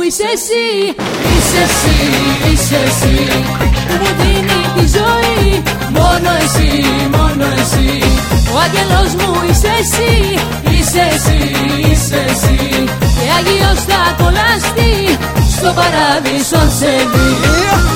είσαι εσύ. Είσαι εσύ, είσαι εσύ που μου δίνει τη ζωή. Μόνο εσύ, μόνο εσύ. Ο άγγελος μου είσαι εσύ. Είσαι εσύ, είσαι εσύ. Και Άγιος θα κολλαστεί στο παράδεισο σε δει.